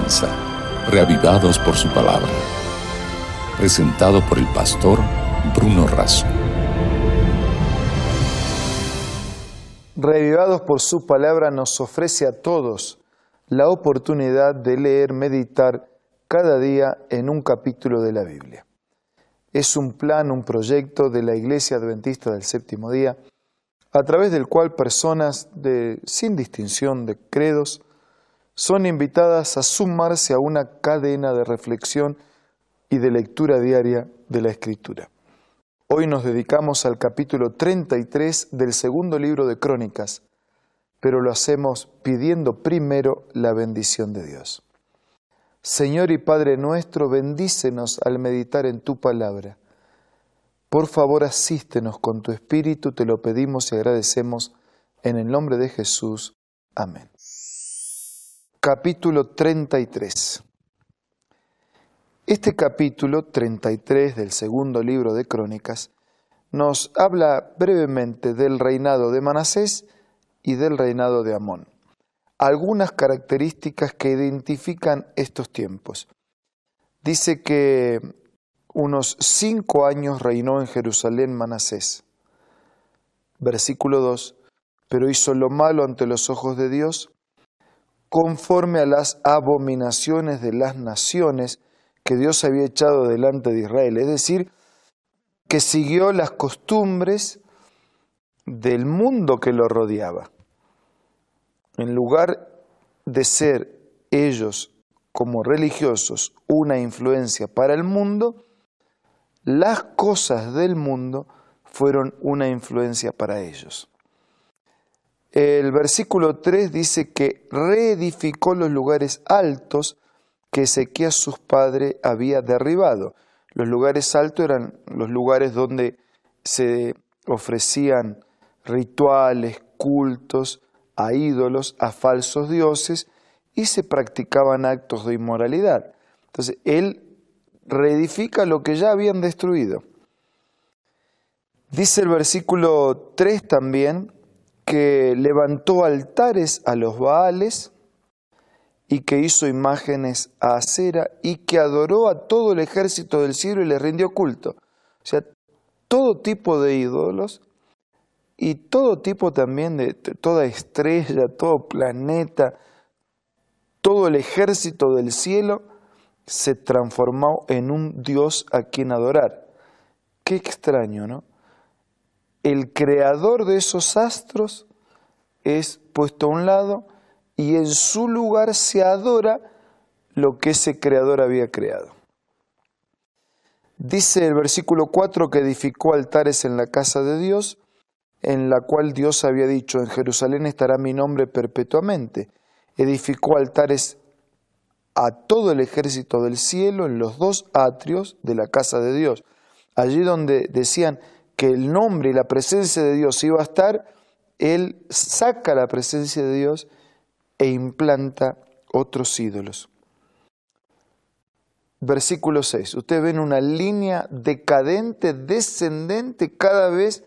comienza, Reavivados por su palabra. Presentado por el pastor Bruno Razo. Reavivados por su palabra nos ofrece a todos la oportunidad de leer, meditar cada día en un capítulo de la Biblia. Es un plan, un proyecto de la Iglesia Adventista del Séptimo Día, a través del cual personas sin distinción de credos son invitadas a sumarse a una cadena de reflexión y de lectura diaria de la Escritura. Hoy nos dedicamos al capítulo 33 del segundo libro de Crónicas, pero lo hacemos pidiendo primero la bendición de Dios. Señor y Padre nuestro, bendícenos al meditar en tu palabra. Por favor, asístenos con tu Espíritu, te lo pedimos y agradecemos en el nombre de Jesús. Amén. Capítulo 33. Este capítulo 33 del segundo libro de Crónicas nos habla brevemente del reinado de Manasés y del reinado de Amón. Algunas características que identifican estos tiempos. Dice que unos 5 años reinó en Jerusalén Manasés. Versículo 2. Pero hizo lo malo ante los ojos de Dios, conforme a las abominaciones de las naciones que Dios había echado delante de Israel. Es decir, que siguió las costumbres del mundo que lo rodeaba. En lugar de ser ellos como religiosos una influencia para el mundo, las cosas del mundo fueron una influencia para ellos. El versículo 3 dice que reedificó los lugares altos que Ezequías su padre había derribado. Los lugares altos eran los lugares donde se ofrecían rituales, cultos a ídolos, a falsos dioses, y se practicaban actos de inmoralidad. Entonces, él reedifica lo que ya habían destruido. Dice el versículo 3 también que levantó altares a los Baales y que hizo imágenes a Acera y que adoró a todo el ejército del cielo y le rindió culto. O sea, todo tipo de ídolos y todo tipo también de toda estrella, todo planeta, todo el ejército del cielo se transformó en un Dios a quien adorar. Qué extraño, ¿no? El creador de esos astros es puesto a un lado y en su lugar se adora lo que ese creador había creado. Dice el versículo 4 que edificó altares en la casa de Dios, en la cual Dios había dicho, en Jerusalén estará mi nombre perpetuamente. Edificó altares a todo el ejército del cielo en los 2 atrios de la casa de Dios. Allí donde decían que el nombre y la presencia de Dios iba a estar, él saca la presencia de Dios e implanta otros ídolos. Versículo 6. Ustedes ven una línea decadente, descendente, cada vez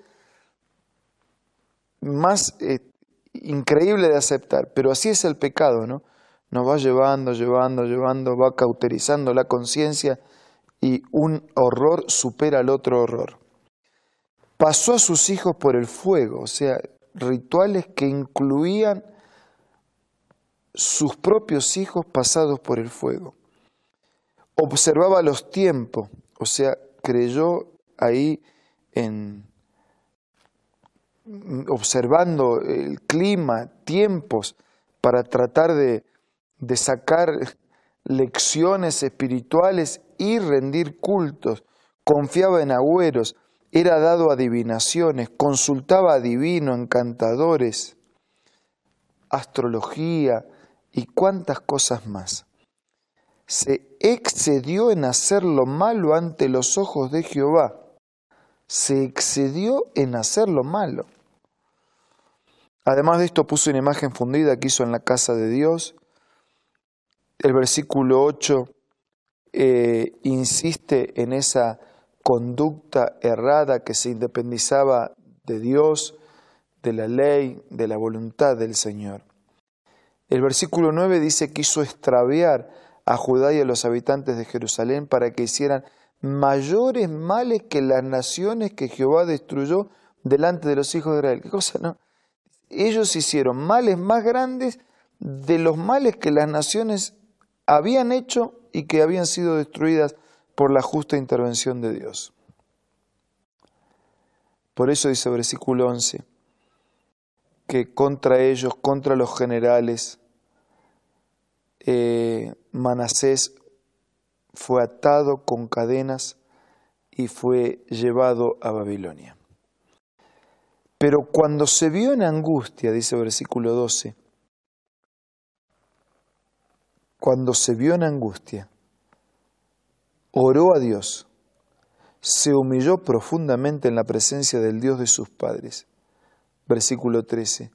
más increíble de aceptar. Pero así es el pecado, ¿no? Nos va llevando, va cauterizando la conciencia y un horror supera al otro horror. Pasó a sus hijos por el fuego, o sea, rituales que incluían sus propios hijos pasados por el fuego. Observaba los tiempos, o sea, creyó ahí observando el clima, tiempos, para tratar de sacar lecciones espirituales y rendir cultos. Confiaba en agüeros, era dado a adivinaciones, consultaba a divinos, encantadores, astrología y cuántas cosas más. Se excedió en hacer lo malo ante los ojos de Jehová. Se excedió en hacer lo malo. Además de esto puso una imagen fundida que hizo en la casa de Dios. El versículo 8 insiste en esa conducta errada que se independizaba de Dios, de la ley, de la voluntad del Señor. El versículo 9 dice que quiso extraviar a Judá y a los habitantes de Jerusalén para que hicieran mayores males que las naciones que Jehová destruyó delante de los hijos de Israel. ¿Qué cosa, no? Ellos hicieron males más grandes de los males que las naciones habían hecho y que habían sido destruidas por la justa intervención de Dios. Por eso dice versículo 11, que contra ellos, contra los generales, Manasés fue atado con cadenas y fue llevado a Babilonia. Pero cuando se vio en angustia, dice versículo 12, cuando se vio en angustia, oró a Dios, se humilló profundamente en la presencia del Dios de sus padres. Versículo 13.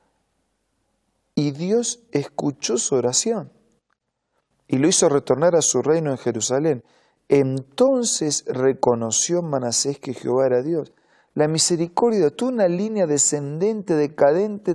Y Dios escuchó su oración y lo hizo retornar a su reino en Jerusalén. Entonces reconoció Manasés que Jehová era Dios. La misericordia, tuvo una línea descendente, decadente,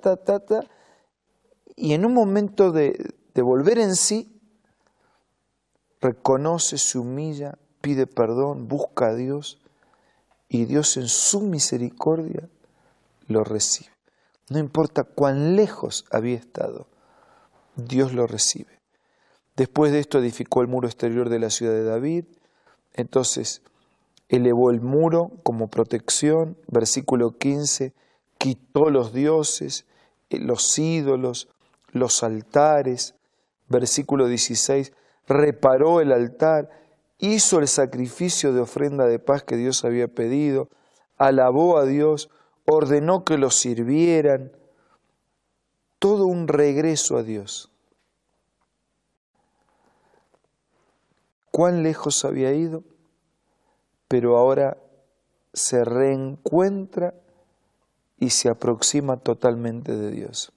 y en un momento de volver en sí, reconoce, se humilla, pide perdón, busca a Dios, y Dios en su misericordia lo recibe. No importa cuán lejos había estado, Dios lo recibe. Después de esto edificó el muro exterior de la ciudad de David, entonces elevó el muro como protección, versículo 15, quitó los dioses, los ídolos, los altares, versículo 16, reparó el altar, hizo el sacrificio de ofrenda de paz que Dios había pedido, alabó a Dios, ordenó que lo sirvieran, todo un regreso a Dios. ¿Cuán lejos había ido? Pero ahora se reencuentra y se aproxima totalmente de Dios.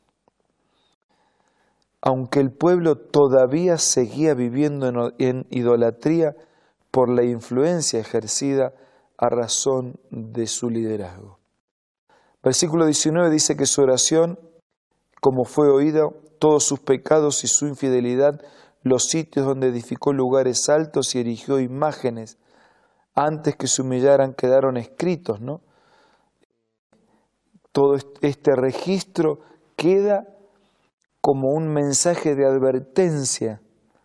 Aunque el pueblo todavía seguía viviendo en idolatría por la influencia ejercida a razón de su liderazgo. Versículo 19 dice que su oración, como fue oída, todos sus pecados y su infidelidad, los sitios donde edificó lugares altos y erigió imágenes, antes que se humillaran quedaron escritos, ¿no? Todo este registro queda como un mensaje de advertencia.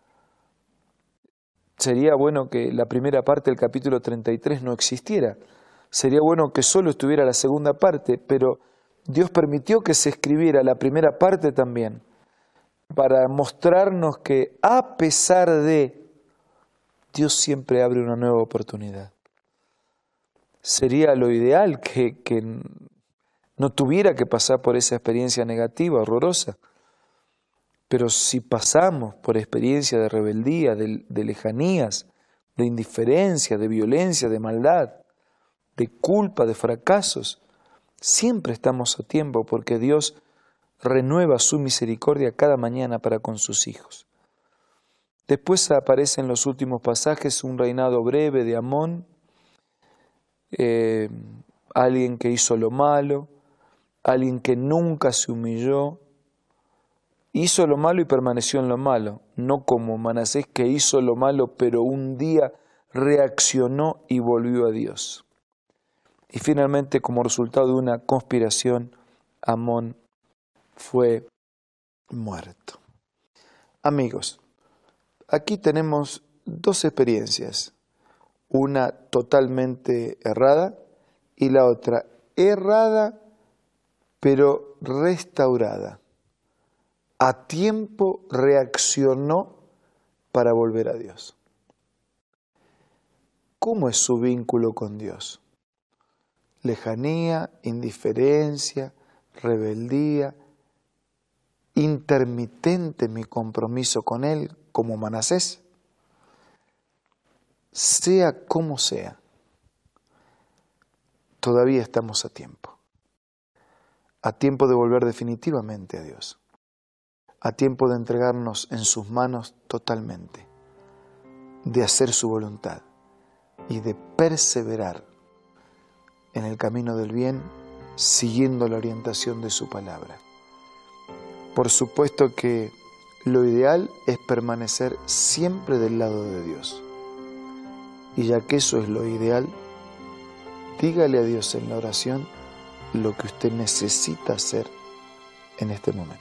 Sería bueno que la primera parte del capítulo 33 no existiera. Sería bueno que solo estuviera la segunda parte, pero Dios permitió que se escribiera la primera parte también, para mostrarnos que a pesar de, Dios siempre abre una nueva oportunidad. Sería lo ideal que no tuviera que pasar por esa experiencia negativa, horrorosa. Pero si pasamos por experiencia de rebeldía, de lejanías, de indiferencia, de violencia, de maldad, de culpa, de fracasos, siempre estamos a tiempo porque Dios renueva su misericordia cada mañana para con sus hijos. Después aparece en los últimos pasajes un reinado breve de Amón, alguien que hizo lo malo, alguien que nunca se humilló, hizo lo malo y permaneció en lo malo, no como Manasés que hizo lo malo pero un día reaccionó y volvió a Dios. Y finalmente, como resultado de una conspiración, Amón fue muerto. Amigos, aquí tenemos dos experiencias, una totalmente errada y la otra errada pero restaurada. A tiempo reaccionó para volver a Dios. ¿Cómo es su vínculo con Dios? Lejanía, indiferencia, rebeldía, intermitente mi compromiso con Él, como Manasés. Sea como sea, todavía estamos a tiempo de volver definitivamente a Dios, a tiempo de entregarnos en sus manos totalmente, de hacer su voluntad y de perseverar en el camino del bien, siguiendo la orientación de su palabra. Por supuesto que lo ideal es permanecer siempre del lado de Dios. Y ya que eso es lo ideal, dígale a Dios en la oración lo que usted necesita hacer en este momento.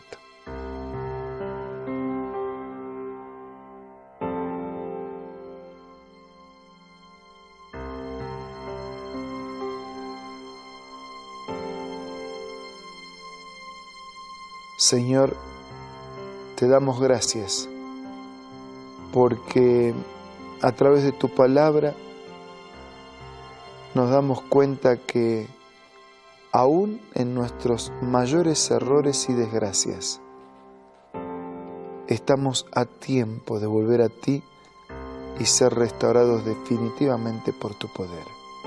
Señor, te damos gracias porque a través de tu palabra nos damos cuenta que aún en nuestros mayores errores y desgracias, estamos a tiempo de volver a ti y ser restaurados definitivamente por tu poder.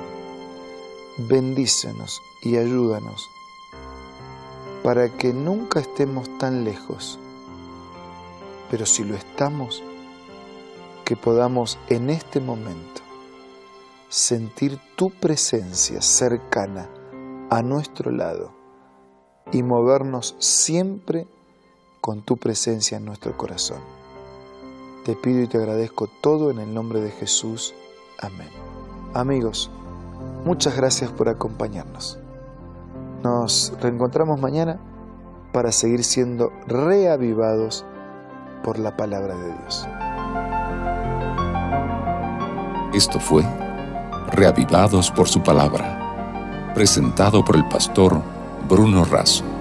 Bendícenos y ayúdanos para que nunca estemos tan lejos, pero si lo estamos, que podamos en este momento sentir tu presencia cercana a nuestro lado y movernos siempre con tu presencia en nuestro corazón. Te pido y te agradezco todo en el nombre de Jesús. Amén. Amigos, muchas gracias por acompañarnos. Nos reencontramos mañana para seguir siendo reavivados por la palabra de Dios. Esto fue Reavivados por su palabra, presentado por el pastor Bruno Razo.